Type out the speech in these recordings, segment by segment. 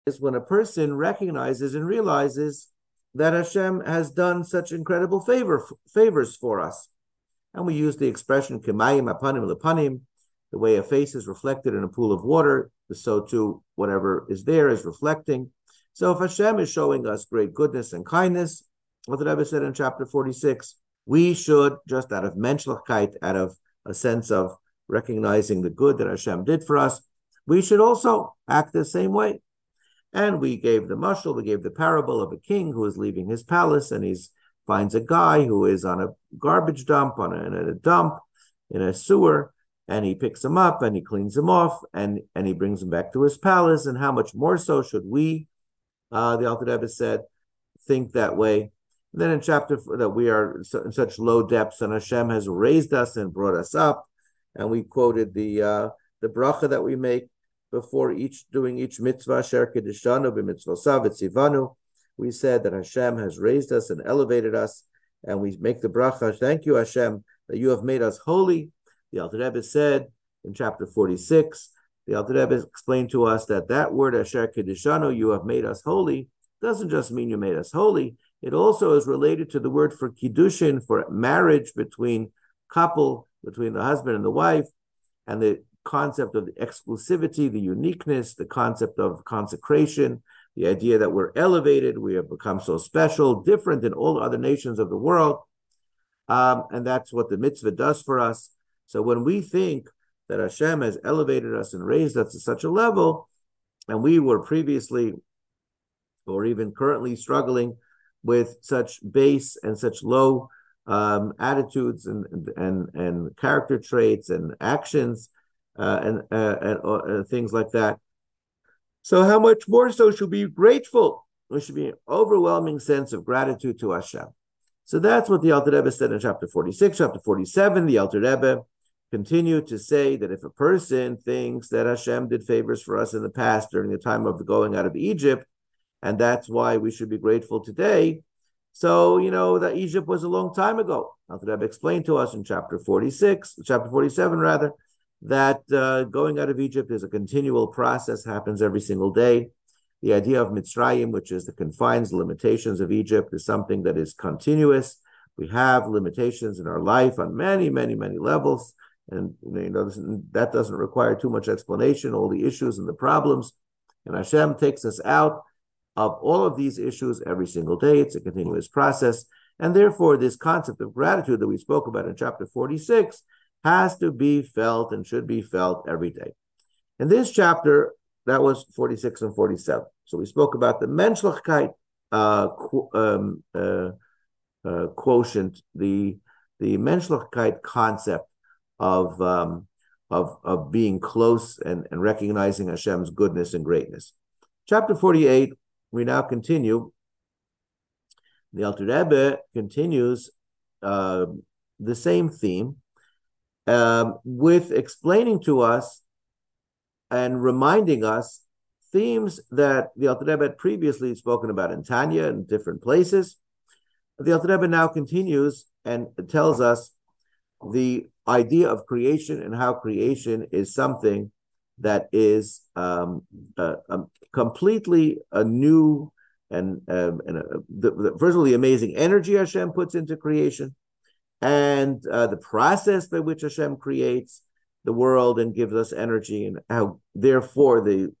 is when a person recognizes and realizes that Hashem has done such incredible favors for us. And we use the expression kemayim apanim lepanim, the way a face is reflected in a pool of water, so too whatever is there is reflecting. So if Hashem is showing us great goodness and kindness, what the Rebbe said in chapter 46, we should, just out of menschlichkeit, out of a sense of recognizing the good that Hashem did for us, we should also act the same way. And we gave the mashal, we gave the parable of a king who is leaving his palace and he finds a guy who is on a garbage dump, in a dump, in a sewer, and he picks him up and he cleans him off and he brings him back to his palace. And how much more so should we, the Alter Rebbe said, think that way. And then in chapter that we are in such low depths and Hashem has raised us and brought us up. And we quoted the bracha that we make before doing each mitzvah, Sher Kedishanu b'mitzvosav etzivanu. We said that Hashem has raised us and elevated us, and we make the bracha, thank you Hashem, that you have made us holy. The Alter Rebbe said in chapter 46, the Alter Rebbe explained to us that word Asher Kedishanu, you have made us holy, doesn't just mean you made us holy, it also is related to the word for kiddushin, for marriage between couple, between the husband and the wife, and the concept of the exclusivity, the uniqueness, the concept of consecration, the idea that we're elevated, we have become so special, different than all other nations of the world. And that's what the mitzvah does for us. So when we think that Hashem has elevated us and raised us to such a level, and we were previously or even currently struggling with such base and such low attitudes and character traits and actions, and things like that. So how much more so should we be grateful? There should be an overwhelming sense of gratitude to Hashem. So that's what the Alter Rebbe said in chapter 46. Chapter 47, the Alter Rebbe continued to say that if a person thinks that Hashem did favors for us in the past during the time of the going out of Egypt, and that's why we should be grateful today, so, that Egypt was a long time ago. Alter Rebbe explained to us in chapter 47 rather, that going out of Egypt is a continual process, happens every single day. The idea of Mitzrayim, which is the confines, the limitations of Egypt, is something that is continuous. We have limitations in our life on many, many, many levels. And that doesn't require too much explanation, all the issues and the problems. And Hashem takes us out of all of these issues every single day. It's a continuous process. And therefore, this concept of gratitude that we spoke about in chapter 46 has to be felt and should be felt every day. In this chapter, that was 46 and 47. So we spoke about the menschlichkeit quotient, the menschlichkeit concept of being close and recognizing Hashem's goodness and greatness. Chapter 48, we now continue. The Alter Rebbe continues the same theme, with explaining to us and reminding us themes that the Alter Rebbe had previously spoken about in Tanya and different places. The Alter Rebbe now continues and tells us the idea of creation and how creation is something that is completely a new and first of all, the amazing energy Hashem puts into creation, and the process by which Hashem creates the world and gives us energy, and how therefore the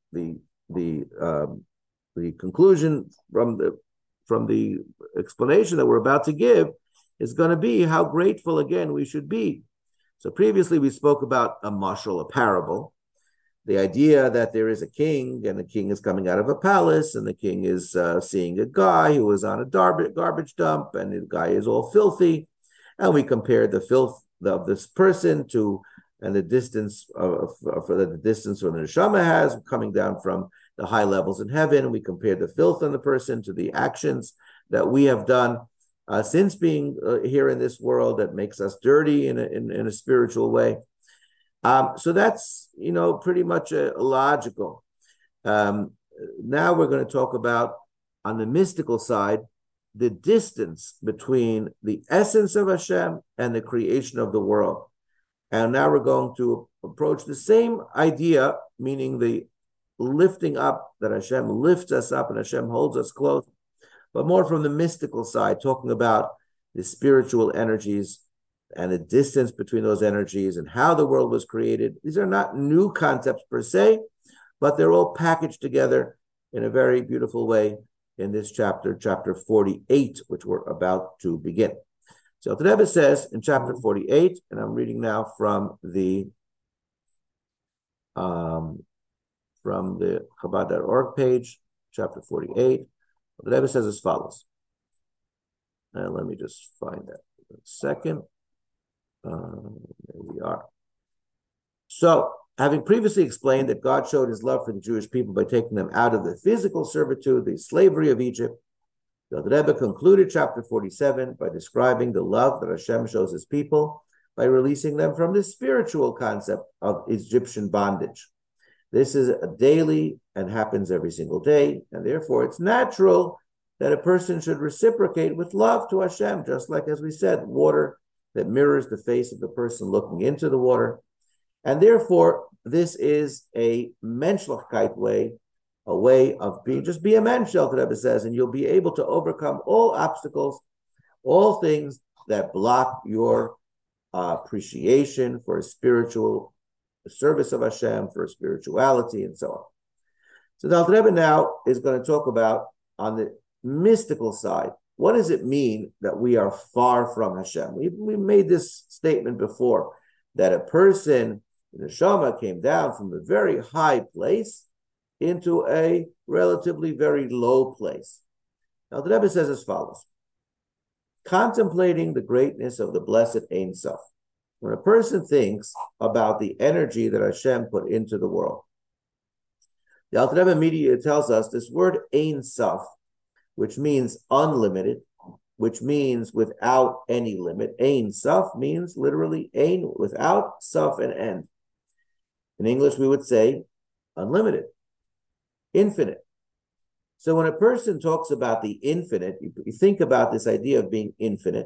conclusion from the explanation that we're about to give is going to be how grateful again we should be. So previously we spoke about a mashal, a parable, the idea that there is a king and the king is coming out of a palace and the king is seeing a guy who is on a garbage dump and the guy is all filthy. And we compared the filth of this person and the distance for the distance where the neshama has coming down from the high levels in heaven. And we compared the filth on the person to the actions that we have done since being here in this world that makes us dirty in a spiritual way. So that's, pretty much logical. Now we're going to talk about, on the mystical side, the distance between the essence of Hashem and the creation of the world. And now we're going to approach the same idea, meaning the lifting up, that Hashem lifts us up and Hashem holds us close, but more from the mystical side, talking about the spiritual energies and the distance between those energies and how the world was created. These are not new concepts per se, but they're all packaged together in a very beautiful way in this chapter, chapter 48, which we're about to begin. So the Rebbe says in chapter 48, and I'm reading now from the Chabad.org page, chapter 48. The Rebbe says as follows. And let me just find that in a second. There we are. So, having previously explained that God showed his love for the Jewish people by taking them out of the physical servitude, the slavery of Egypt, the Rebbe concluded chapter 47 by describing the love that Hashem shows his people by releasing them from the spiritual concept of Egyptian bondage. This is a daily and happens every single day, and therefore it's natural that a person should reciprocate with love to Hashem, just like, as we said, water that mirrors the face of the person looking into the water. And therefore, this is a menschlichkeit way, a way of being, just be a mensch, the Rebbe says, and you'll be able to overcome all obstacles, all things that block your appreciation for a spiritual service of Hashem, for spirituality, and so on. So the Alter Rebbe now is going to talk about, on the mystical side, what does it mean that we are far from Hashem? We made this statement before, that a person, the neshama, came down from a very high place into a relatively very low place. Now the Rebbe says as follows: contemplating the greatness of the blessed Ein Sof. When a person thinks about the energy that Hashem put into the world, the Alter Rebbe immediately tells us this word Ein Sof, which means unlimited, which means without any limit. Ein Sof means literally Ein, without, Sof, and end. In English, we would say unlimited, infinite. So when a person talks about the infinite, you think about this idea of being infinite.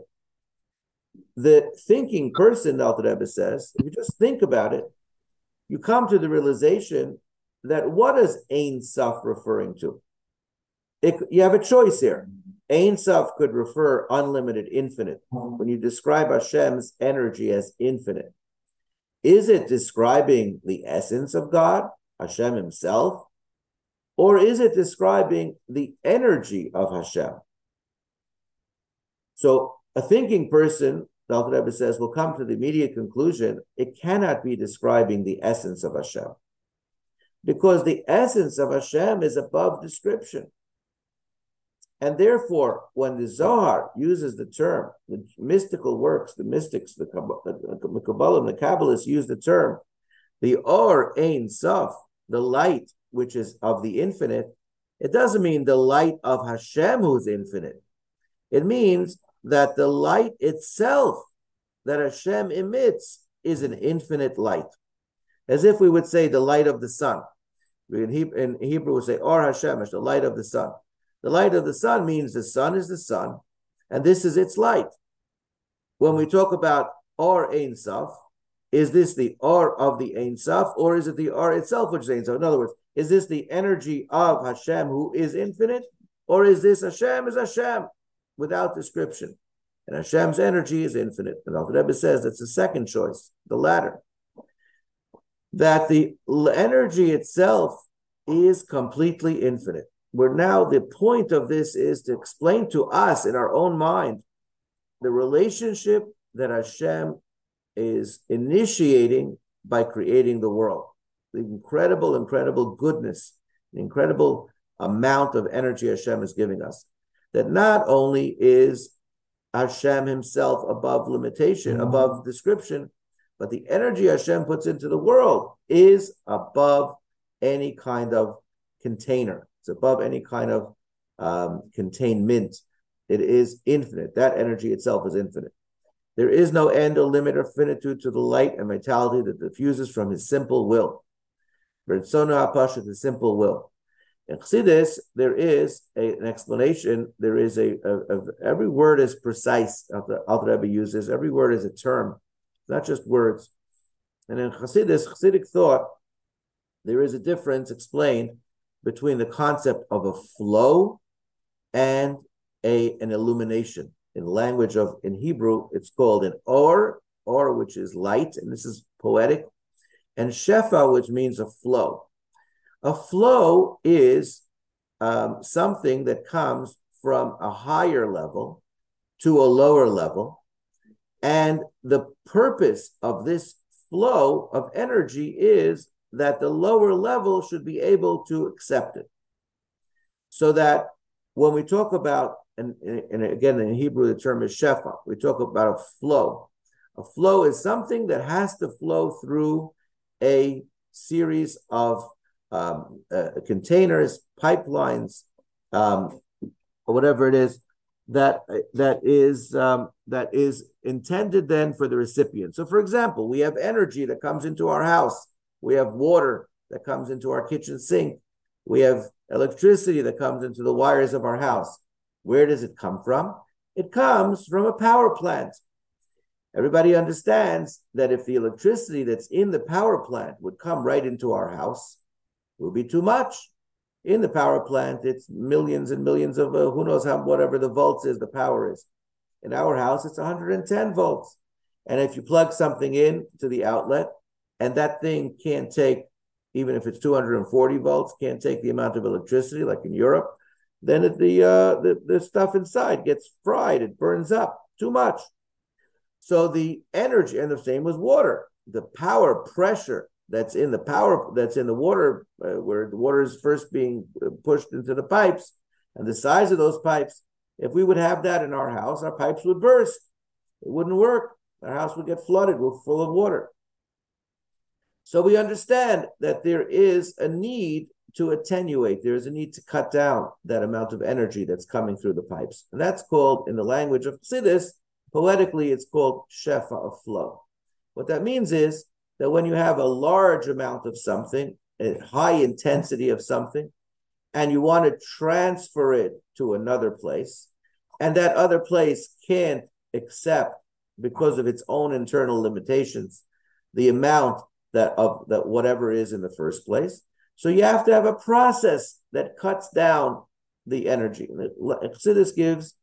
The thinking person, the Alter Rebbe says, if you just think about it, you come to the realization that what is Ein Sof referring to? You have a choice here. Ein Sof could refer unlimited, infinite. When you describe Hashem's energy as infinite, is it describing the essence of God, Hashem himself, or is it describing the energy of Hashem? So a thinking person, the Alter Rebbe says, will come to the immediate conclusion it cannot be describing the essence of Hashem, because the essence of Hashem is above description. And therefore, when the Zohar uses the term, the mystical works, the mystics, the Kabbalah and the Kabbalists use the term, the Or Ein Sof, the light which is of the infinite, it doesn't mean the light of Hashem who's infinite. It means that the light itself that Hashem emits is an infinite light. As if we would say the light of the sun. In Hebrew we say Or Hashem, the light of the sun. The light of the sun means the sun is the sun, and this is its light. When we talk about Or Ein Sof, is this the Or of the Ein Sof, or is it the Or itself which is Ein Sof? In other words, is this the energy of Hashem who is infinite, or is this Hashem is Hashem without description? And Hashem's energy is infinite. And Alter Rebbe says that's the second choice, the latter. That the energy itself is completely infinite. Where now the point of this is to explain to us in our own mind the relationship that Hashem is initiating by creating the world. The incredible, incredible goodness, the incredible amount of energy Hashem is giving us. That not only is Hashem himself above limitation, above description, but the energy Hashem puts into the world is above any kind of container. It's above any kind of containment. It is infinite. That energy itself is infinite. There is no end or limit or finitude to the light and vitality that diffuses from his simple will. B'ritzona HaPashut, his simple will. In Chassidus, there is an explanation. There is every word is precise. The Alter Rebbe uses every word is a term, not just words. And in Chassidus, Chassidic thought there is a difference explained between the concept of a flow and an illumination. In Hebrew, it's called an or, which is light, and this is poetic, and shefa, which means a flow. A flow is something that comes from a higher level to a lower level. And the purpose of this flow of energy is that the lower level should be able to accept it. So that when we talk about, and again, in Hebrew, the term is shefa, we talk about a flow. A flow is something that has to flow through a series of containers, pipelines, or whatever it is, that is intended then for the recipient. So, for example, we have energy that comes into our house. We have water that comes into our kitchen sink. We have electricity that comes into the wires of our house. Where does it come from? It comes from a power plant. Everybody understands that if the electricity that's in the power plant would come right into our house, it would be too much. In the power plant, it's millions and millions of, who knows how, whatever the volts is, the power is. In our house, it's 110 volts. And if you plug something in to the outlet, and that thing can't take, even if it's 240 volts, can't take the amount of electricity, like in Europe, then the stuff inside gets fried, it burns up, too much. So the energy, and the same with water, the power pressure that's in the water, where the water is first being pushed into the pipes, and the size of those pipes, if we would have that in our house, our pipes would burst. It wouldn't work. Our house would get flooded, we're full of water. So we understand that there is a need to attenuate, there is a need to cut down that amount of energy that's coming through the pipes. And that's called, in the language of Chassidus, poetically, it's called shefa, of flow. What that means is that when you have a large amount of something, a high intensity of something, and you want to transfer it to another place, and that other place can't accept, because of its own internal limitations, the amount that whatever is in the first place. So you have to have a process that cuts down the energy. Chassidus gives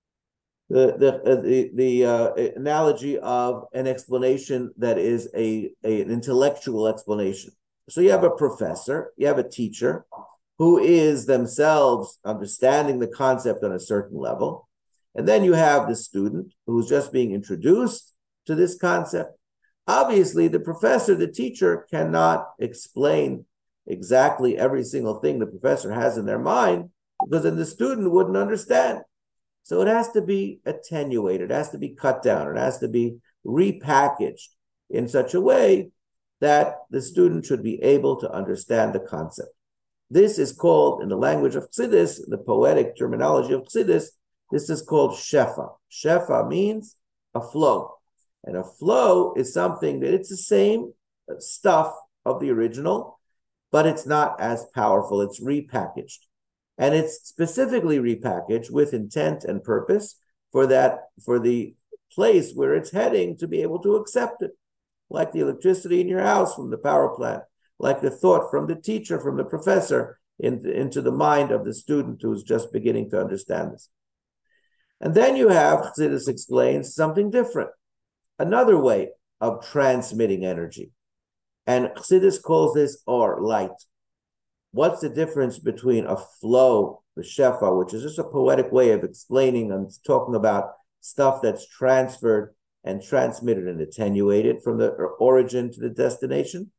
the analogy of an explanation that is an intellectual explanation. So you have a professor, you have a teacher who is themselves understanding the concept on a certain level, and then you have the student who's just being introduced to this concept. Obviously, the professor, the teacher, cannot explain exactly every single thing the professor has in their mind, because then the student wouldn't understand. So it has to be attenuated, it has to be cut down, it has to be repackaged in such a way that the student should be able to understand the concept. This is called, in the language of Chassidus, the poetic terminology of Chassidus, this is called shefa. Shefa means a flow. And a flow is something that it's the same stuff of the original, but it's not as powerful. It's repackaged. And it's specifically repackaged with intent and purpose for the place where it's heading to be able to accept it. Like the electricity in your house from the power plant, like the thought from the teacher, from the professor, into the mind of the student who's just beginning to understand this. And then you have, Chassidus explains, something different, another way of transmitting energy. And Chassidus calls this or light. What's the difference between a flow, the shefa, which is just a poetic way of explaining and talking about stuff that's transferred and transmitted and attenuated from the origin to the destination,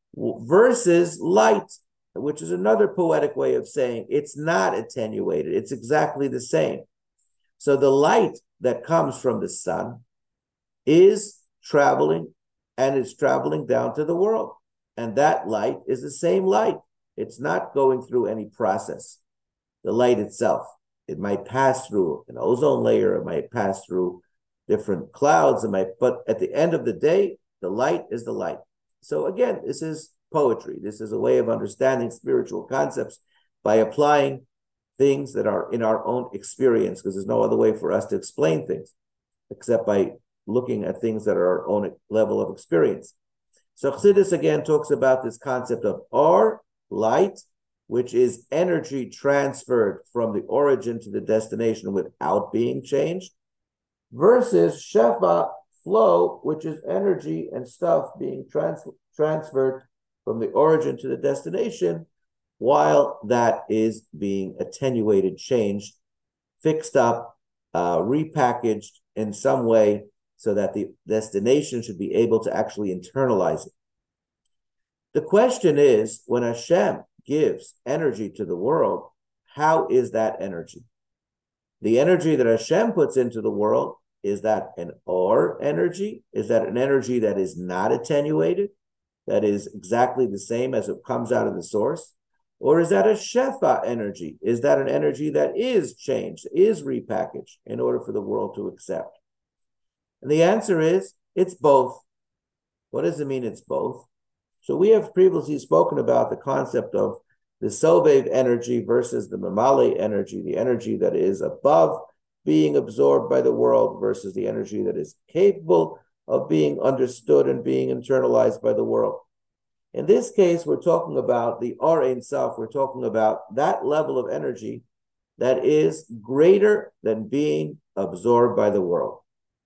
versus light, which is another poetic way of saying it's not attenuated, it's exactly the same. So the light that comes from the sun is traveling, and it's traveling down to the world. And that light is the same light. It's not going through any process. The light itself, it might pass through an ozone layer, it might pass through different clouds, but at the end of the day, the light is the light. So again, this is poetry. This is a way of understanding spiritual concepts by applying things that are in our own experience, because there's no other way for us to explain things except by looking at things that are our own level of experience. So Chassidus again talks about this concept of or, light, which is energy transferred from the origin to the destination without being changed, versus Shefa, flow, which is energy and stuff being transferred from the origin to the destination, while that is being attenuated, changed, fixed up, repackaged in some way so that the destination should be able to actually internalize it. The question is, when Hashem gives energy to the world, how is that energy? The energy that Hashem puts into the world, is that an or energy? Is that an energy that is not attenuated, that is exactly the same as it comes out of the source? Or is that a Shefa energy? Is that an energy that is changed, is repackaged in order for the world to accept? And the answer is, it's both. What does it mean it's both? So we have previously spoken about the concept of the Sovev energy versus the Mamale energy, the energy that is above being absorbed by the world versus the energy that is capable of being understood and being internalized by the world. In this case, we're talking about the Or Ein Sof. We're talking about that level of energy that is greater than being absorbed by the world.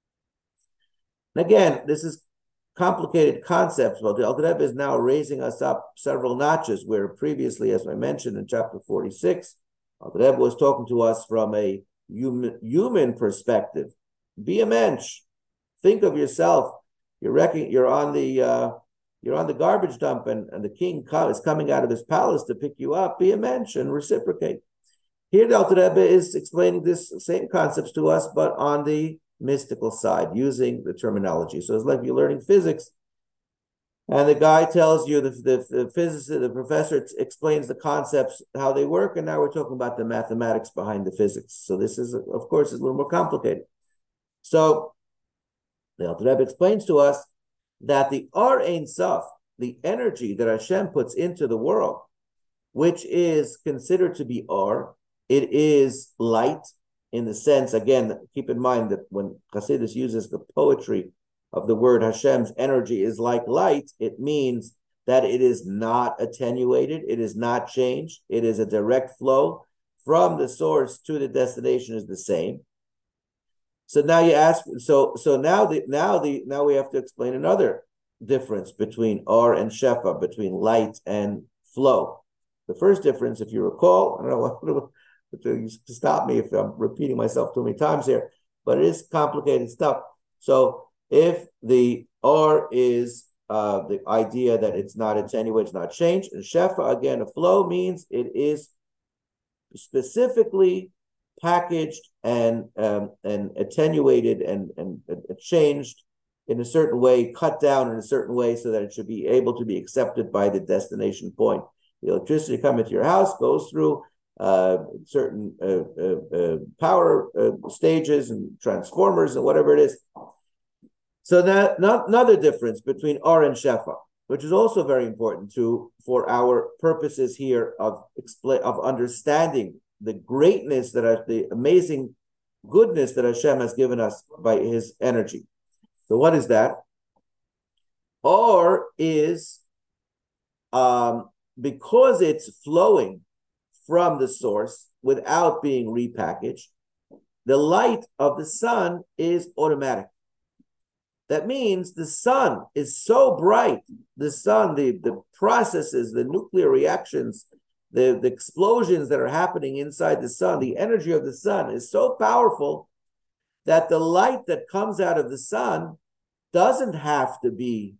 And again, this is complicated concepts, but the Alter Rebbe is now raising us up several notches, where previously, as I mentioned in chapter 46, Alter Rebbe was talking to us from a human perspective. Be a mensch. Think of yourself. You're on the garbage dump, and the king is coming out of his palace to pick you up. Be a mensch and reciprocate. Here, the Alter Rebbe is explaining this same concepts to us, but on the mystical side, using the terminology. So it's like you're learning physics, and the guy tells you, the physicist, the professor explains the concepts, how they work, and now we're talking about the mathematics behind the physics. So this is, of course, is a little more complicated. So the Alter Rebbe explains to us that the Or Ein Sof, the energy that Hashem puts into the world, which is considered to be Or, it is light, in the sense, again, keep in mind that when Chassidus uses the poetry of the word Hashem's energy is like light, it means that it is not attenuated, it is not changed, it is a direct flow from the source to the destination is the same. So now you ask, now we have to explain another difference between Or and Shefa, between light and flow. The first difference, if you recall, I don't know to stop me if I'm repeating myself too many times here, but it is complicated stuff. So if the Or is the idea that it's not attenuated, it's not changed, and Shefa, again, a flow means it is specifically packaged and attenuated and changed in a certain way, cut down in a certain way so that it should be able to be accepted by the destination point. The electricity coming to your house goes through certain power stages and transformers and whatever it is. So that another difference between Or and Shefa, which is also very important for our purposes here of understanding the greatness the amazing goodness that Hashem has given us by His energy. So what is that? Or is because it's flowing from the source without being repackaged, the light of the sun is automatic. That means the sun is so bright, the sun, the processes, the nuclear reactions, the explosions that are happening inside the sun, the energy of the sun is so powerful that the light that comes out of the sun doesn't have to be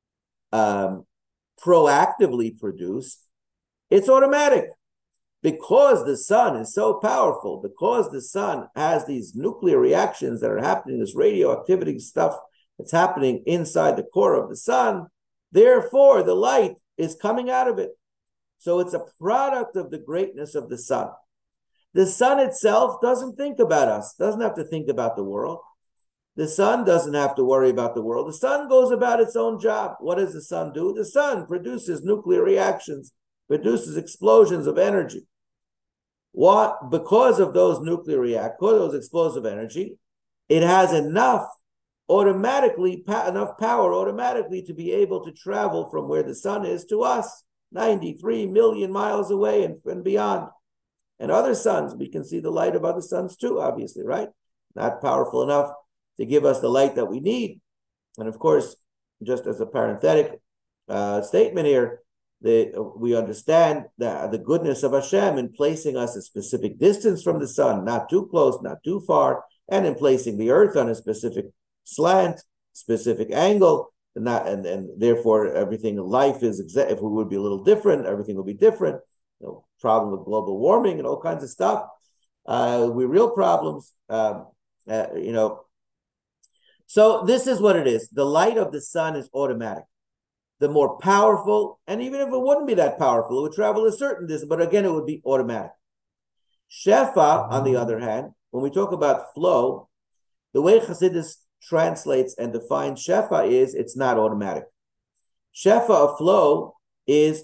proactively produced. It's automatic. Because the sun is so powerful, because the sun has these nuclear reactions that are happening, this radioactivity stuff that's happening inside the core of the sun, therefore the light is coming out of it. So it's a product of the greatness of the sun. The sun itself doesn't think about us, doesn't have to think about the world. The sun doesn't have to worry about the world. The sun goes about its own job. What does the sun do? The sun produces nuclear reactions, produces explosions of energy. Because of those nuclear reactions, because of those explosive energy, it has enough automatically enough power automatically to be able to travel from where the sun is to us, 93 million miles away and beyond. And other suns, we can see the light of other suns too, obviously, right? Not powerful enough to give us the light that we need. And of course, just as a parenthetic statement here, we understand the goodness of Hashem in placing us a specific distance from the sun, not too close, not too far, and in placing the earth on a specific slant, specific angle, and therefore everything in life is if we would be a little different, everything will be different. Problem with global warming and all kinds of stuff. We real problems, So this is what it is. The light of the sun is automatic. The more powerful, and even if it wouldn't be that powerful, it would travel a certain distance, but again, it would be automatic. Shefa, on the other hand, when we talk about flow, the way Chassidus translates and defines Shefa is it's not automatic. Shefa of flow is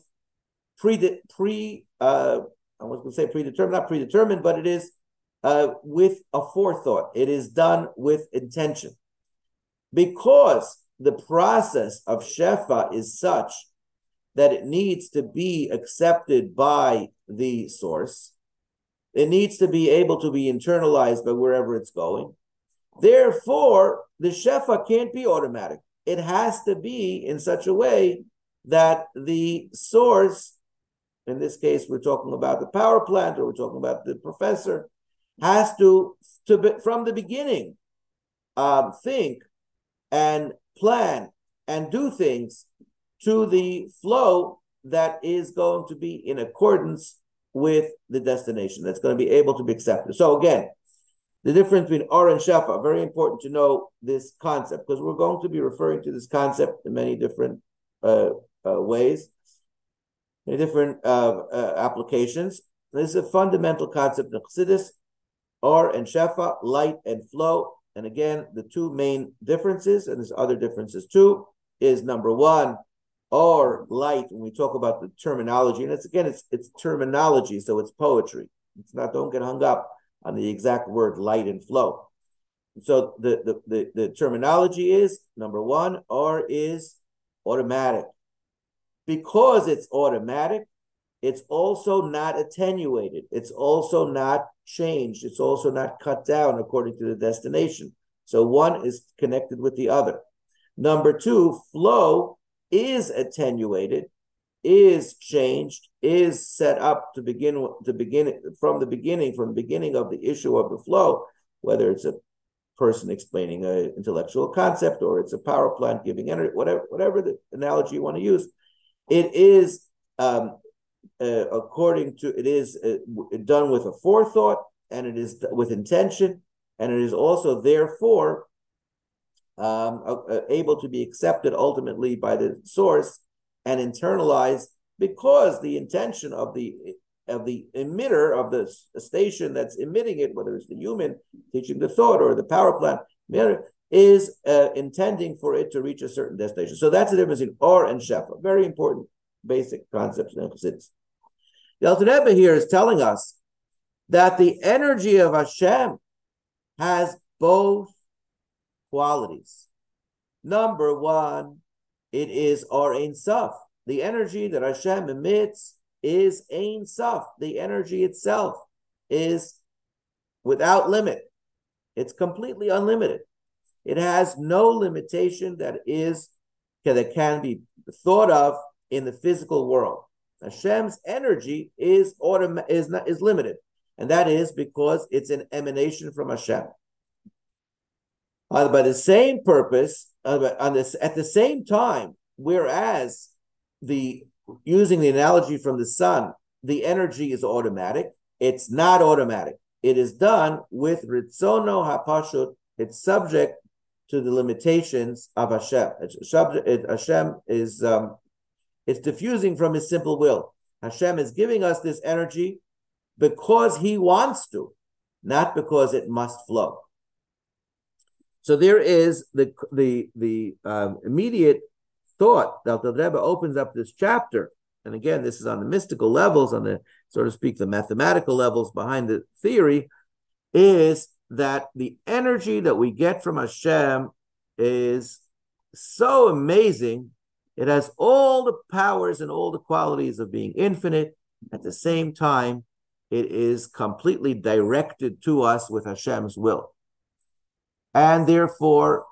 I was going to say predetermined, not predetermined, but it is with a forethought. It is done with intention. Because the process of Shefa is such that it needs to be accepted by the source. It needs to be able to be internalized by wherever it's going. Therefore, the Shefa can't be automatic. It has to be in such a way that the source, in this case, we're talking about the power plant or we're talking about the professor, has to from the beginning, think and plan and do things to the flow that is going to be in accordance with the destination, that's going to be able to be accepted. So again, the difference between Or and Shefa, very important to know this concept, because we're going to be referring to this concept in many different ways, many different applications. This is a fundamental concept in Chassidus, Or and Shefa, light and flow. And again, the two main differences, and there's other differences too, is number one, Or, light, when we talk about the terminology, and it's terminology, so it's poetry. It's not, don't get hung up on the exact word light and flow. So the terminology is, number one, Or is automatic. Because it's automatic, it's also not attenuated. It's also not changed. It's also not cut down according to the destination. So one is connected with the other. Number two, flow is attenuated, is changed, is set up from the beginning of the issue of the flow, whether it's a person explaining an intellectual concept or it's a power plant giving energy, whatever the analogy you want to use. It is done with a forethought, and it is with intention, and it is also therefore able to be accepted ultimately by the source and internalized, because the intention of the emitter of the station that's emitting it, whether it's the human teaching the thought or the power plant, is intending for it to reach a certain destination. So that's the difference in Or and Shefa. Very important basic concepts in Chassidus. The Alter Rebbe here is telling us that the energy of Hashem has both qualities. Number one, it is Or Ein Sof. The energy that Hashem emits is Ein Sof. The energy itself is without limit. It's completely unlimited. It has no limitation that can be thought of in the physical world. Hashem's energy is limited, and that is because it's an emanation from Hashem. By the same purpose, at the same time, whereas using the analogy from the sun, the energy is automatic. It's not automatic. It is done with Ritzono HaPashut. It's subject to the limitations of Hashem. Hashem is it's diffusing from His simple will. Hashem is giving us this energy because He wants to, not because it must flow. So there is the immediate thought that the Rebbe opens up this chapter, and again, this is on the mystical levels, on the, so to speak, the mathematical levels behind the theory, is that the energy that we get from Hashem is so amazing. It has all the powers and all the qualities of being infinite. At the same time, it is completely directed to us with Hashem's will. And therefore,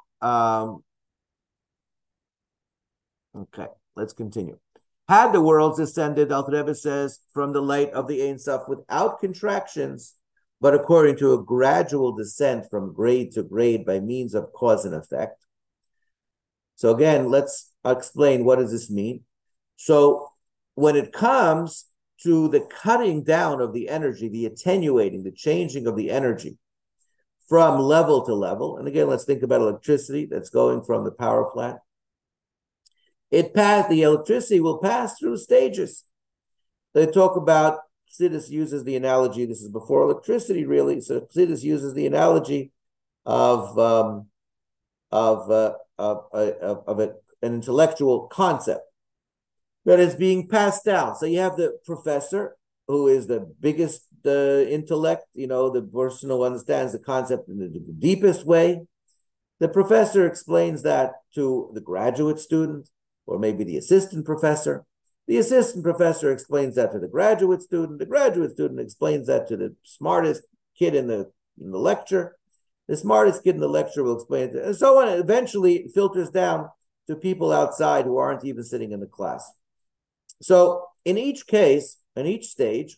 okay, let's continue. Had the worlds descended, Alter Rebbe says, from the light of the Ein Sof without contractions, but according to a gradual descent from grade to grade by means of cause and effect. So again, let's explain, what does this mean? So when it comes to the cutting down of the energy, the attenuating, the changing of the energy from level to level, and again, let's think about electricity that's going from the power plant. The electricity will pass through stages. They talk about, Chassidus uses the analogy, this is before electricity really, so Chassidus uses the analogy of an intellectual concept that is being passed down. So you have the professor, who is the biggest intellect, the person who understands the concept in the deepest way. The professor explains that to the graduate student, or maybe the assistant professor. The assistant professor explains that to the graduate student. The graduate student explains that to the smartest kid in the lecture. The smartest kid in the lecture will explain it, and so on. Eventually, it filters down to people outside who aren't even sitting in the class. So in each case, in each stage,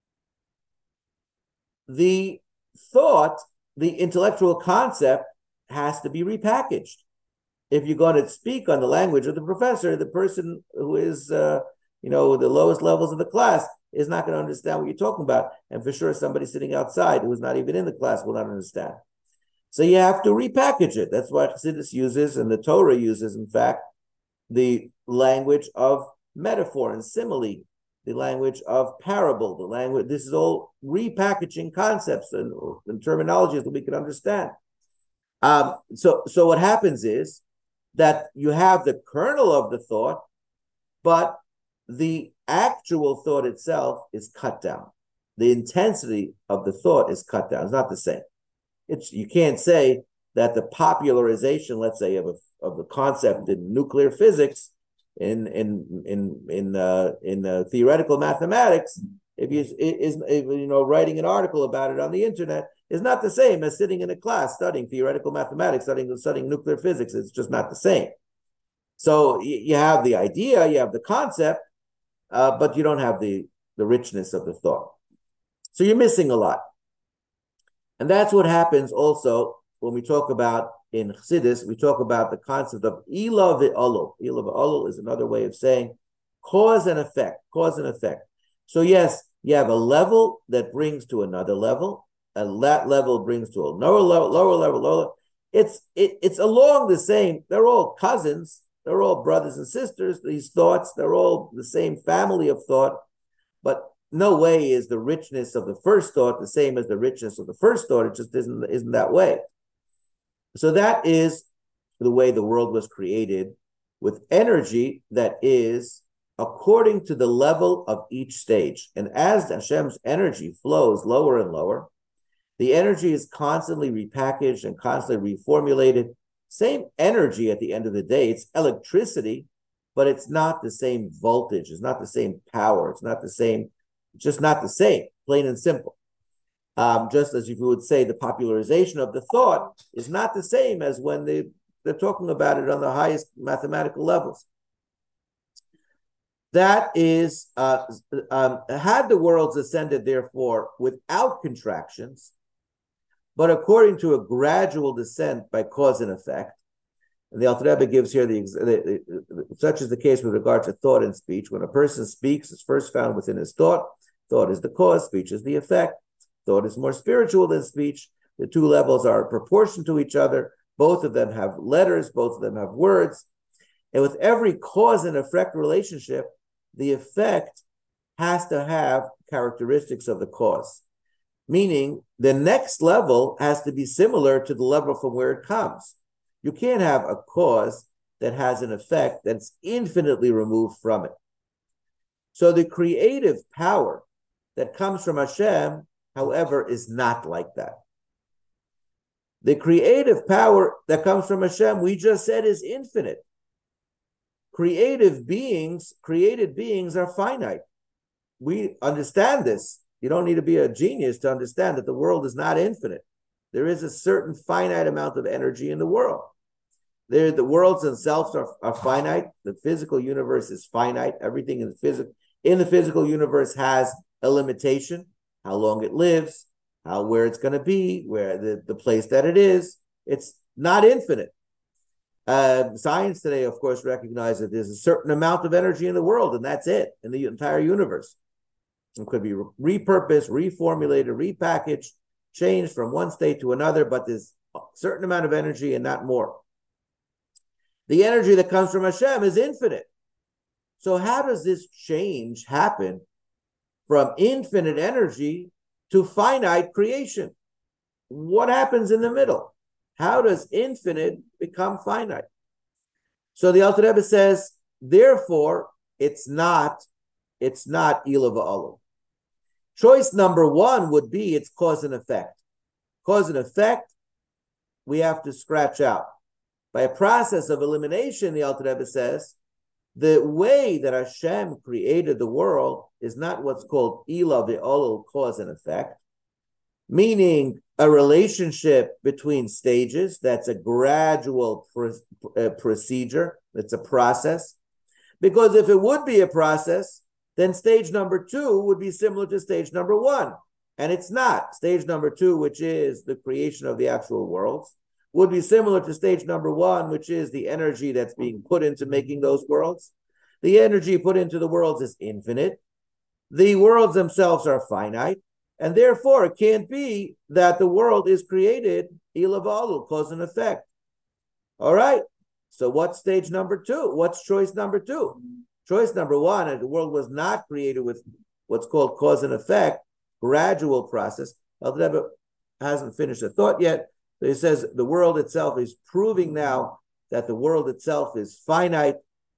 the thought, the intellectual concept has to be repackaged. If you're going to speak on the language of the professor, the person who is, the lowest levels of the class is not going to understand what you're talking about. And for sure, somebody sitting outside who's not even in the class will not understand. So you have to repackage it. That's what Chassidus uses, and the Torah uses, in fact, the language of metaphor and simile, the language of parable, the language. This is all repackaging concepts and terminologies that we can understand. So what happens is that you have the kernel of the thought, but the actual thought itself is cut down. The intensity of the thought is cut down. It's not the same. You can't say that the popularization, let's say, of the concept in nuclear physics, in theoretical mathematics, if writing an article about it on the internet, is not the same as sitting in a class studying theoretical mathematics, studying nuclear physics. It's just not the same. So you have the idea, you have the concept, but you don't have the richness of the thought. So you're missing a lot. And that's what happens also when we talk about, in Chassidus, we talk about the concept of Ila ve'olol. Ila ve'olol is another way of saying cause and effect. So yes, you have a level that brings to another level, and that level brings to a lower level. It's along the same, they're all cousins, they're all brothers and sisters, these thoughts, they're all the same family of thought, but no way is the richness of the first thought the same as the richness of the first thought. It just isn't that way. So that is the way the world was created, with energy that is according to the level of each stage. And as Hashem's energy flows lower and lower, the energy is constantly repackaged and constantly reformulated. Same energy at the end of the day. It's electricity, but it's not the same voltage. It's not the same power. It's not the same. It's just not the same, plain and simple. Just as if you would say the popularization of the thought is not the same as when they're talking about it on the highest mathematical levels. That is, had the worlds ascended, therefore, without contractions, but according to a gradual descent by cause and effect. And the Alter Rebbe gives here such is the case with regard to thought and speech. When a person speaks, it's first found within his thought. Thought is the cause, speech is the effect. Thought is more spiritual than speech. The two levels are in proportion to each other. Both of them have letters, both of them have words. And with every cause and effect relationship, the effect has to have characteristics of the cause. Meaning the next level has to be similar to the level from where it comes. You can't have a cause that has an effect that's infinitely removed from it. So the creative power that comes from Hashem, however, is not like that. The creative power that comes from Hashem, we just said, is infinite. Created beings are finite. We understand this. You don't need to be a genius to understand that the world is not infinite. There is a certain finite amount of energy in the world. The worlds themselves are finite. The physical universe is finite. Everything in the physical universe has a limitation, how long it lives, where it's going to be, where the place that it is. It's not infinite. Science today, of course, recognizes that there's a certain amount of energy in the world, and that's it, in the entire universe. It could be repurposed, reformulated, repackaged, changed from one state to another, but there's a certain amount of energy and not more. The energy that comes from Hashem is infinite. So how does this change happen from infinite energy to finite creation? What happens in the middle? How does infinite become finite? So the Alter Rebbe says, therefore, it's not Ilah v'Olam. Choice number one would be it's cause and effect. Cause and effect, we have to scratch out. By a process of elimination, the Alter Rebbe says, the way that Hashem created the world is not what's called Ilah v'Olam, cause and effect, meaning a relationship between stages. That's a gradual procedure. It's a process. Because if it would be a process, then stage number 2 would be similar to stage number 1. And it's not. Stage number 2, which is the creation of the actual worlds, would be similar to stage number 1, which is the energy that's being put into making those worlds. The energy put into the worlds is infinite. The worlds themselves are finite. And therefore, it can't be that the world is created, Ilah v'Olam, cause and effect. All right. So what's stage number 2? What's choice number 2? Choice number 1, the world was not created with what's called cause and effect, gradual process. Alter Rebbe hasn't finished the thought yet. So he says the world itself is proving now that the world itself is finite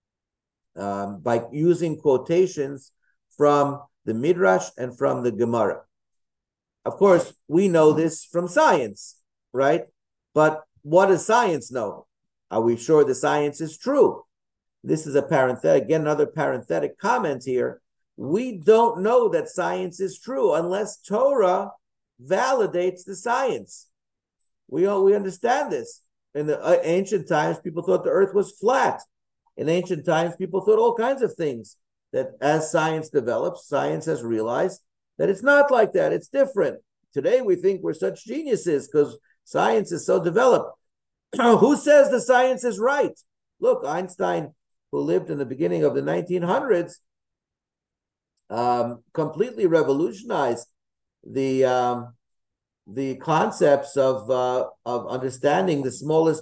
by using quotations from the Midrash and from the Gemara. Of course, we know this from science, right? But what does science know? Are we sure the science is true? This is a parenthetic, again, another parenthetic comment here. We don't know that science is true unless Torah validates the science. We understand this. In the ancient times, people thought the earth was flat. In ancient times, people thought all kinds of things. That as science develops, science has realized that it's not like that. It's different. Today, we think we're such geniuses because science is so developed. Who says the science is right? Look, Einstein, who lived in the beginning of the 1900s, completely revolutionized the concepts of understanding the smallest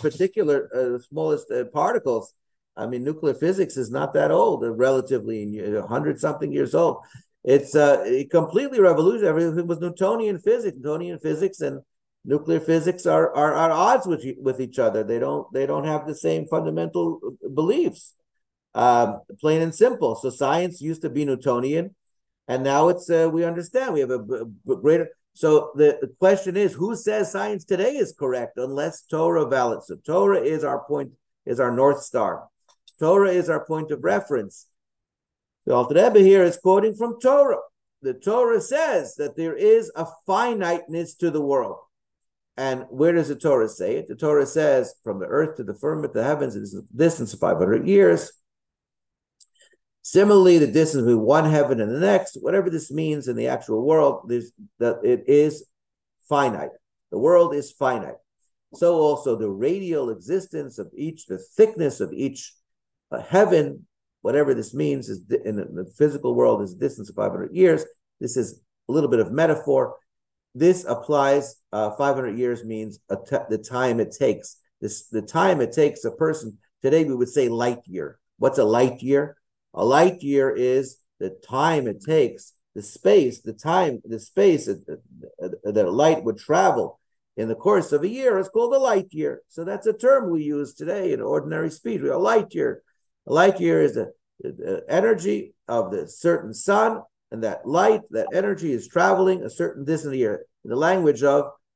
particles. I mean, nuclear physics is not that old, relatively 100-something years old. It's completely revolutionary. Everything was Newtonian physics. Newtonian physics and nuclear physics are odds with each other. They don't have the same fundamental beliefs, plain and simple. So science used to be Newtonian, and now it's we understand. We have a greater. So the question is, who says science today is correct unless Torah validates? So Torah is our point, is our North Star. Torah is our point of reference. The Alter Rebbe here is quoting from Torah. The Torah says that there is a finiteness to the world. And where does the Torah say it? The Torah says from the earth to the firmament, the heavens, it is a distance of 500 years. Similarly, the distance between one heaven and the next, whatever this means in the actual world, that it is finite. The world is finite. So also the radial existence of each, the thickness of each heaven, whatever this means, is in the physical world is a distance of 500 years. This is a little bit of metaphor. This applies, 500 years means the time it takes. The time it takes a person, today we would say light year. What's a light year? A light year is the time it takes, the space that light would travel in the course of a year is called a light year. So that's a term we use today in ordinary speech. A light year. A light year is the energy of the certain sun, and that light, that energy is traveling a certain distance a year. In the language of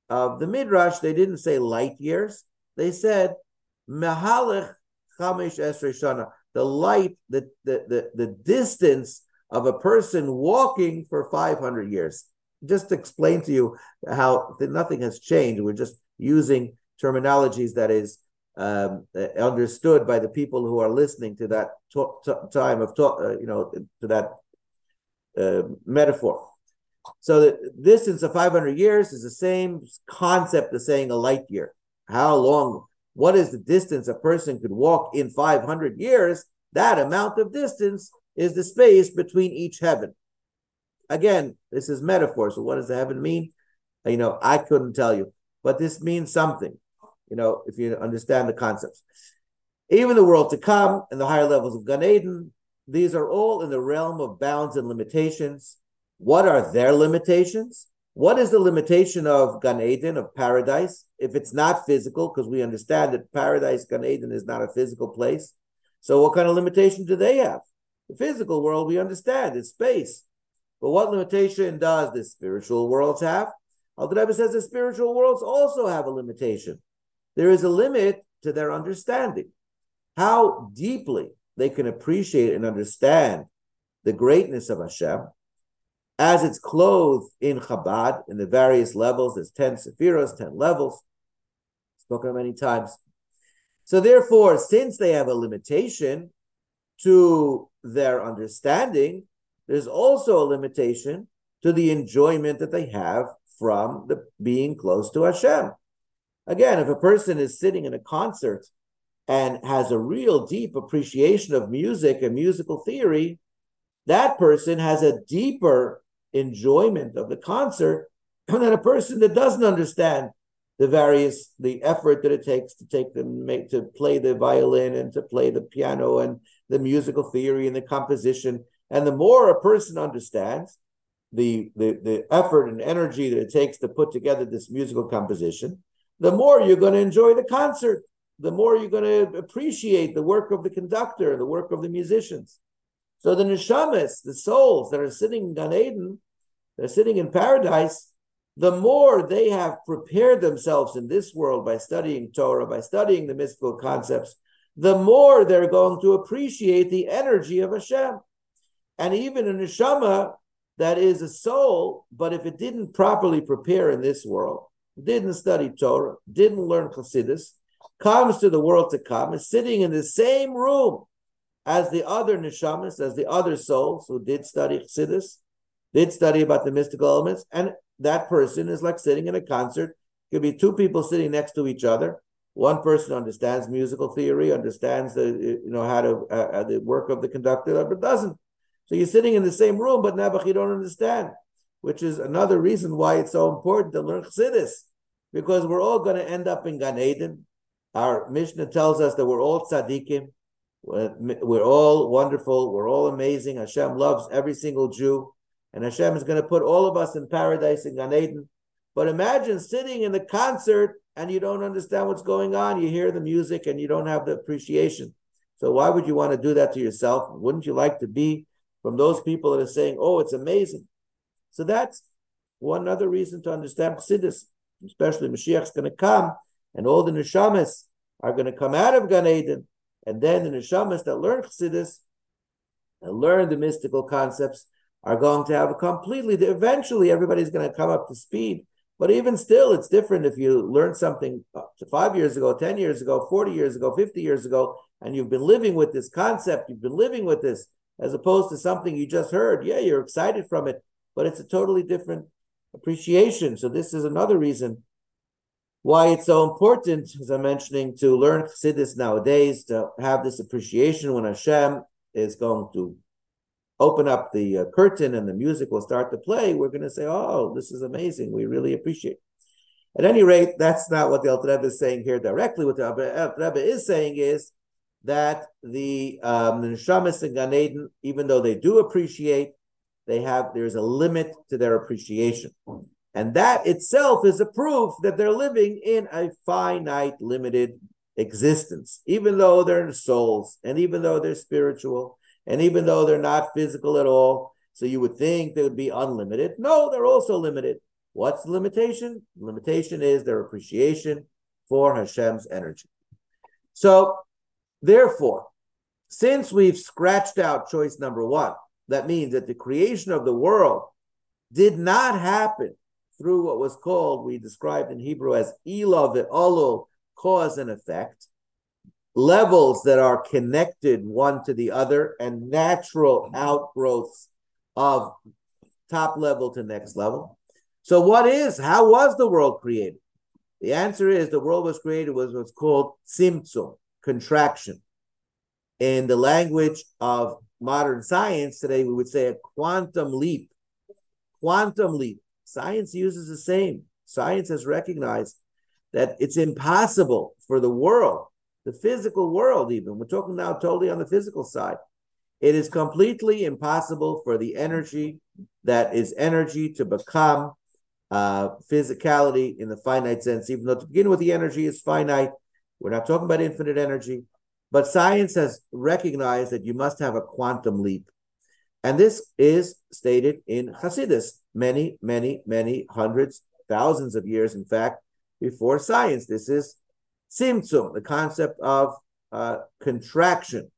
of the Midrash, they didn't say light years. They said mehalech chamesh esrei shana, the light, the distance of a person walking for 500 years. Just to explain to you how nothing has changed. We're just using terminologies that is understood by the people who are listening to that time of to that metaphor. So the distance of 500 years is the same concept as saying a light year. How long? What is the distance a person could walk in 500 years? That amount of distance is the space between each heaven. Again, this is metaphor. So what does the heaven mean? I couldn't tell you, but this means something, if you understand the concepts. Even the world to come and the higher levels of Gan Eden, these are all in the realm of bounds and limitations. What are their limitations? What is the limitation of Gan Eden, of paradise, if it's not physical? Because we understand that paradise, Gan Eden, is not a physical place. So what kind of limitation do they have? The physical world, we understand, is space. But what limitation does the spiritual worlds have? Alter Rebbe says the spiritual worlds also have a limitation. There is a limit to their understanding. How deeply they can appreciate and understand the greatness of Hashem, as it's clothed in Chabad, in the various levels. There's 10 sephiros, 10 levels, spoken many times. So therefore, since they have a limitation to their understanding, there's also a limitation to the enjoyment that they have from the being close to Hashem. Again, if a person is sitting in a concert and has a real deep appreciation of music and musical theory, that person has a deeper enjoyment of the concert than a person that doesn't understand the effort that it takes to play the violin and to play the piano and the musical theory and the composition. And the more a person understands the effort and energy that it takes to put together this musical composition, the more you're going to enjoy the concert, the more you're going to appreciate the work of the conductor, the work of the musicians. So the neshamas, the souls that are sitting in Gan Eden, they're sitting in paradise, the more they have prepared themselves in this world by studying Torah, by studying the mystical concepts, the more they're going to appreciate the energy of Hashem. And even a neshama that is a soul, but if it didn't properly prepare in this world, didn't study Torah, didn't learn Chassidus, comes to the world to come, is sitting in the same room as the other neshamas, as the other souls who did study Chassidus, did study about the mystical elements, and that person is like sitting in a concert. It could be two people sitting next to each other. One person understands musical theory, understands the work of the conductor, the other doesn't. So you're sitting in the same room, but nebuch you don't understand, which is another reason why it's so important to learn Chassidus, because we're all going to end up in Gan Eden. Our Mishnah tells us that we're all tzaddikim, we're all wonderful, we're all amazing. Hashem loves every single Jew, and Hashem is going to put all of us in paradise in Gan Eden. But imagine sitting in the concert and you don't understand what's going on. You hear the music and you don't have the appreciation. So why would you want to do that to yourself? Wouldn't you like to be from those people that are saying, oh, it's amazing? So that's one other reason to understand Chassidus, especially Mashiach's going to come, and all the neshamas are going to come out of Gan Eden, and then the neshamas that learn Chassidus and learn the mystical concepts are going to have eventually everybody's going to come up to speed. But even still, it's different if you learn something 5 years ago, 10 years ago, 40 years ago, 50 years ago, and you've been living with this concept, you've been living with this, as opposed to something you just heard. Yeah, you're excited from it, but it's a totally different appreciation. So this is another reason why it's so important, as I'm mentioning, to learn Chassidus nowadays, to have this appreciation when Hashem is going to open up the curtain and the music will start to play. We're going to say, oh, this is amazing. We really appreciate it. At any rate, that's not what the Alter Rebbe is saying here directly. What the Alter Rebbe is saying is that the neshamas in Gan Eden, even though they do appreciate, there's a limit to their appreciation. And that itself is a proof that they're living in a finite, limited existence, even though they're souls, and even though they're spiritual, and even though they're not physical at all. So you would think they would be unlimited. No, they're also limited. What's the limitation? The limitation is their appreciation for Hashem's energy. So, therefore, since we've scratched out choice number one, that means that the creation of the world did not happen through what was called, we described in Hebrew as Ila ve'olo, cause and effect, levels that are connected one to the other and natural outgrowths of top level to next level. So how was the world created? The answer is the world was created with what's called tzimtzum, contraction. In the language of modern science today, we would say a quantum leap. Quantum leap. Science uses the same. Science has recognized that it's impossible for the world, the physical world even, we're talking now totally on the physical side, it is completely impossible for the energy that is energy to become physicality in the finite sense, even though to begin with the energy is finite. We're not talking about infinite energy, but science has recognized that you must have a quantum leap. And this is stated in Hasidus many, many, many hundreds, thousands of years, in fact, before science. This is Tzimtzum, the concept of contraction.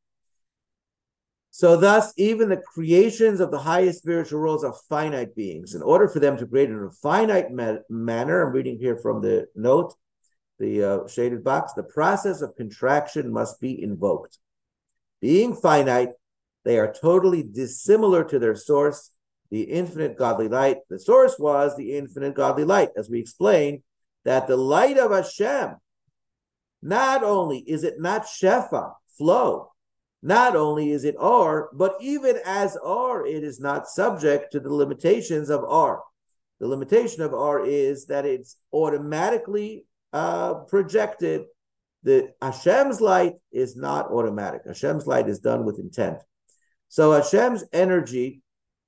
So thus, even the creations of the highest spiritual worlds are finite beings. In order for them to create in a finite manner, I'm reading here from the note, the shaded box, the process of contraction must be invoked. Being finite, they are totally dissimilar to their source, the infinite godly light. The source was the infinite godly light, as we explained, that the light of Hashem, not only is it not Shefa, flow, not only is it Or, but even as Or, it is not subject to the limitations of Or. The limitation of Or is that it's automatically projected. The Hashem's light is not automatic. Hashem's light is done with intent. So Hashem's energy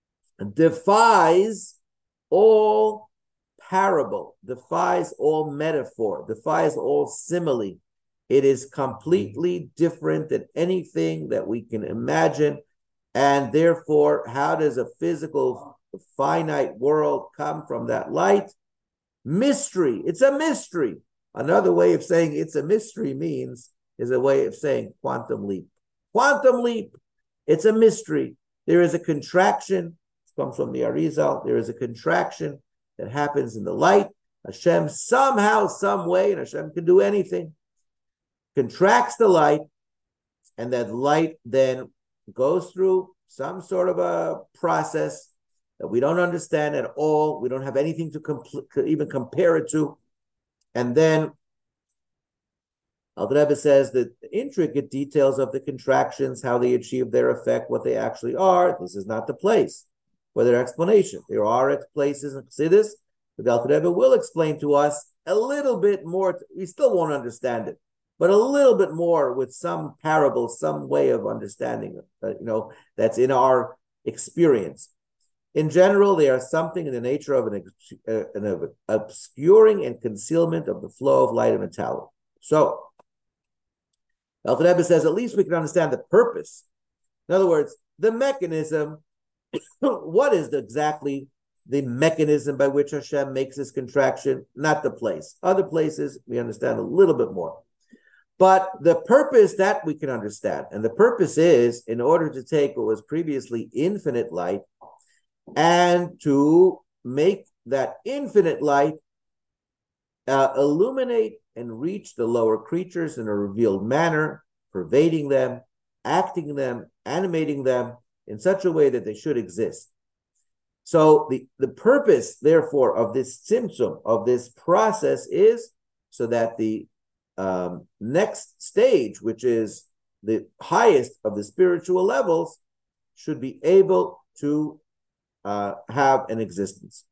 defies all parable, defies all metaphor, defies all simile. It is completely different than anything that we can imagine. And therefore, how does a physical, finite world come from that light? Mystery. It's a mystery. Another way of saying it's a mystery is a way of saying quantum leap. Quantum leap. It's a mystery. There is a contraction. It comes from the Arizal. There is a contraction that happens in the light. Hashem somehow, some way, and Hashem can do anything, contracts the light, and that light then goes through some sort of a process that we don't understand at all. We don't have anything to even compare it to. And then Alter Rebbe says that the intricate details of the contractions, how they achieve their effect, what they actually are, this is not the place for their explanation. There are places in Chassidus, but Alter Rebbe will explain to us a little bit more. We still won't understand it, but a little bit more with some parable, some way of understanding it, that's in our experience. In general, they are something in the nature of an obscuring and concealment of the flow of light and metallic. So, Alter Rebbe says, at least we can understand the purpose. In other words, the mechanism, what is exactly the mechanism by which Hashem makes this contraction? Not the place. Other places, we understand a little bit more. But the purpose, that we can understand. And the purpose is, in order to take what was previously infinite light and to make that infinite light illuminate and reach the lower creatures in a revealed manner, pervading them, acting them, animating them in such a way that they should exist. So the purpose, therefore, of this tzimtzum, of this process, is so that the next stage, which is the highest of the spiritual levels, should be able to have an existence.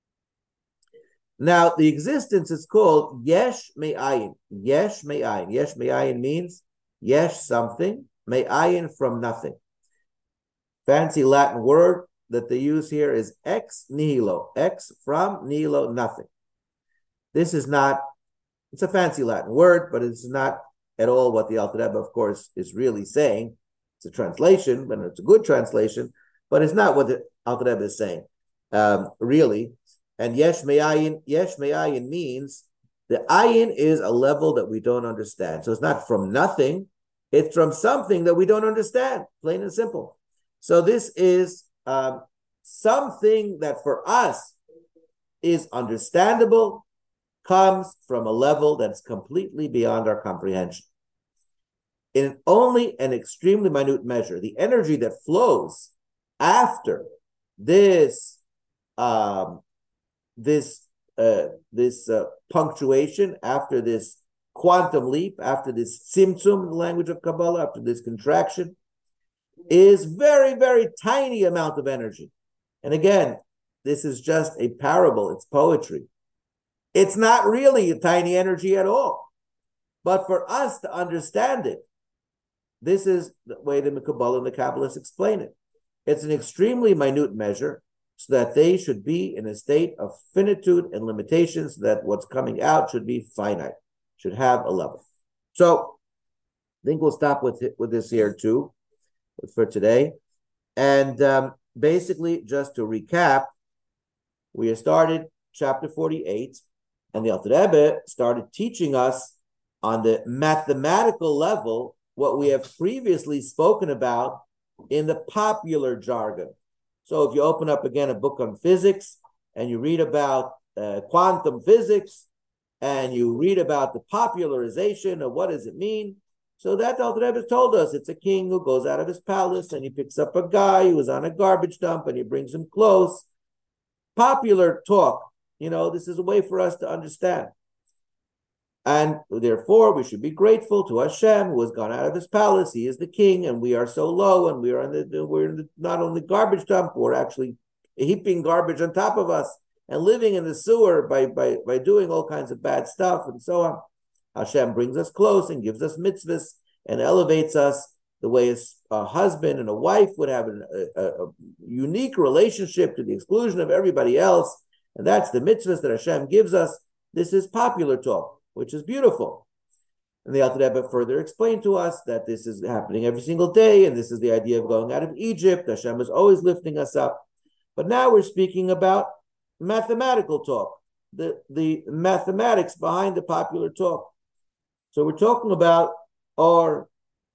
Now, the existence is called yesh me'ayin. Yesh me'ayin. Yesh me'ayin means yesh something, me'ayin from nothing. Fancy Latin word that they use here is ex nihilo. Ex from nihilo, nothing. This is not, it's a fancy Latin word, but it's not at all what the Alter Rebbe, of course, is really saying. It's a translation, but it's a good translation, but it's not what the Alter Rebbe is saying. Really, And yesh me'ayin means the ayin is a level that we don't understand. So it's not from nothing, it's from something that we don't understand, plain and simple. So this is something that for us is understandable, comes from a level that's completely beyond our comprehension. In only an extremely minute measure, the energy that flows after this punctuation, after this quantum leap, after this tzimtzum in the language of Kabbalah, after this contraction, is very, very tiny amount of energy. And again, this is just a parable. It's poetry. It's not really a tiny energy at all. But for us to understand it, this is the way the Kabbalah and the Kabbalists explain it. It's an extremely minute measure, so that they should be in a state of finitude and limitations, so that what's coming out should be finite, should have a level. So I think we'll stop with this here too for today. And basically, just to recap, we have started chapter 48, and the Alter Rebbe started teaching us on the mathematical level what we have previously spoken about in the popular jargon. So if you open up again a book on physics and you read about quantum physics and you read about the popularization of what does it mean, so that the Alter Rebbe told us it's a king who goes out of his palace and he picks up a guy who is on a garbage dump and he brings him close. Popular talk, this is a way for us to understand. And therefore, we should be grateful to Hashem, who has gone out of his palace. He is the king, and we are so low, and we're in the not only garbage dump, we're actually heaping garbage on top of us and living in the sewer by doing all kinds of bad stuff and so on. Hashem brings us close and gives us mitzvahs and elevates us the way a husband and a wife would have a unique relationship to the exclusion of everybody else. And that's the mitzvahs that Hashem gives us. This is popular talk, which is beautiful. And the Alter Rebbe further explained to us that this is happening every single day, and this is the idea of going out of Egypt. Hashem is always lifting us up. But now we're speaking about mathematical talk, the mathematics behind the popular talk. So we're talking about or,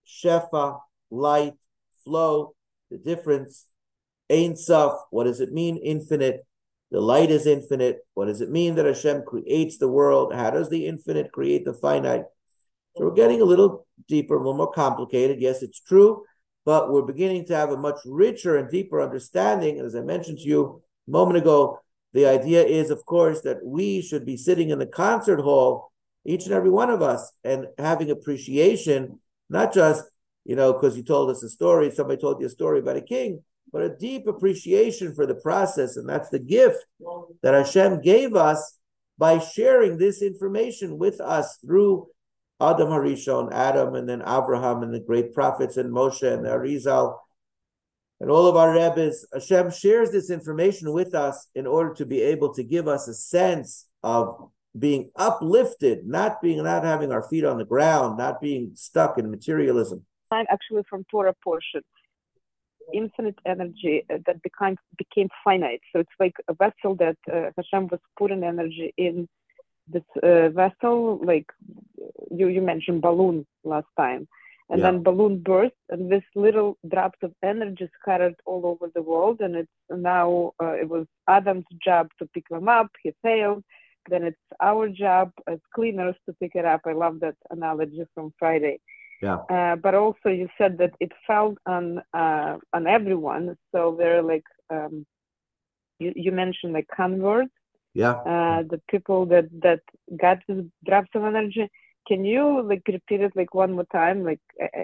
shefa, light, flow, the difference, Ein Sof, what does it mean, infinite? The light is infinite. What does it mean that Hashem creates the world? How does the infinite create the finite? So we're getting a little deeper, a little more complicated. Yes, it's true, but we're beginning to have a much richer and deeper understanding. As I mentioned to you a moment ago, the idea is, of course, that we should be sitting in the concert hall, each and every one of us, and having appreciation, not just, because you told us a story, somebody told you a story about a king, but a deep appreciation for the process. And that's the gift that Hashem gave us by sharing this information with us through Adam Harishon, Adam, and then Abraham, and the great prophets, and Moshe, and the Arizal, and all of our Rebbes. Hashem shares this information with us in order to be able to give us a sense of being uplifted, not having our feet on the ground, not being stuck in materialism. Actually, from Torah portion, infinite energy that became finite. So it's like a vessel that Hashem was putting energy in this vessel, like you mentioned balloon last time. And then balloon burst, and this little drops of energy scattered all over the world. And it's now, it was Adam's job to pick them up. He failed. Then it's our job as cleaners to pick it up. I love that analogy from Friday. Yeah. But also you said that it fell on everyone. So they're like, you mentioned like converts. Yeah. The people that got these drops of energy. Can you like repeat it like one more time, like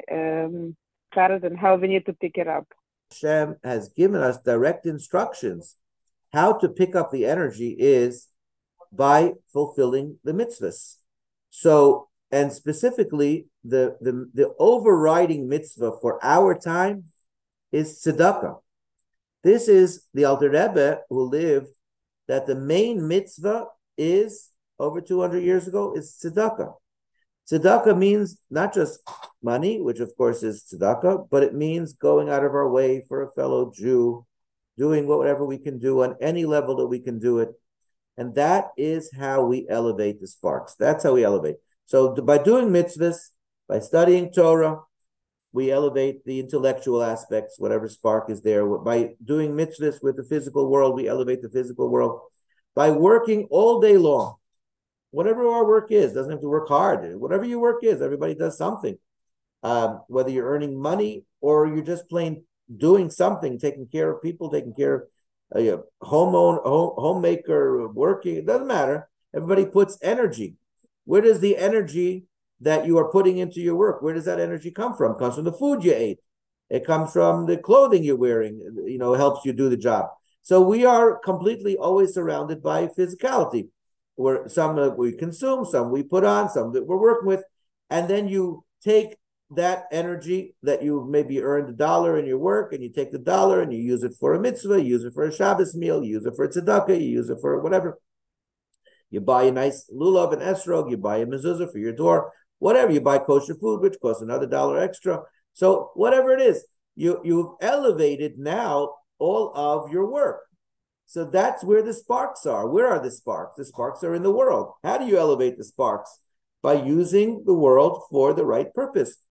Karen, and how we need to pick it up? Hashem has given us direct instructions. How to pick up the energy is by fulfilling the mitzvahs. So, and specifically, the overriding mitzvah for our time is tzedakah. This is the Alter Rebbe who lived that the main mitzvah is, over 200 years ago, is tzedakah. Tzedakah means not just money, which of course is tzedakah, but it means going out of our way for a fellow Jew, doing whatever we can do on any level that we can do it. And that is how we elevate the sparks. That's how we elevate. So by doing mitzvahs, by studying Torah, we elevate the intellectual aspects, whatever spark is there. By doing mitzvahs with the physical world, we elevate the physical world. By working all day long, whatever our work is, doesn't have to work hard. Whatever your work is, everybody does something. Whether you're earning money or you're just plain doing something, taking care of people, taking care of homemaker, working, it doesn't matter. Everybody puts energy. Where does the energy that you are putting into your work, where does that energy come from? It comes from the food you ate. It comes from the clothing you're wearing, helps you do the job. So we are completely always surrounded by physicality, where some we consume, some we put on, some that we're working with. And then you take that energy that you maybe earned $1 in your work, and you take the $1 and you use it for a mitzvah, you use it for a Shabbos meal, you use it for a tzedakah, you use it for whatever. You buy a nice lulav and esrog, you buy a mezuzah for your door, whatever. You buy kosher food, which costs another $1 extra. So whatever it is, you've elevated now all of your work. So that's where the sparks are. Where are the sparks? The sparks are in the world. How do you elevate the sparks? By using the world for the right purpose.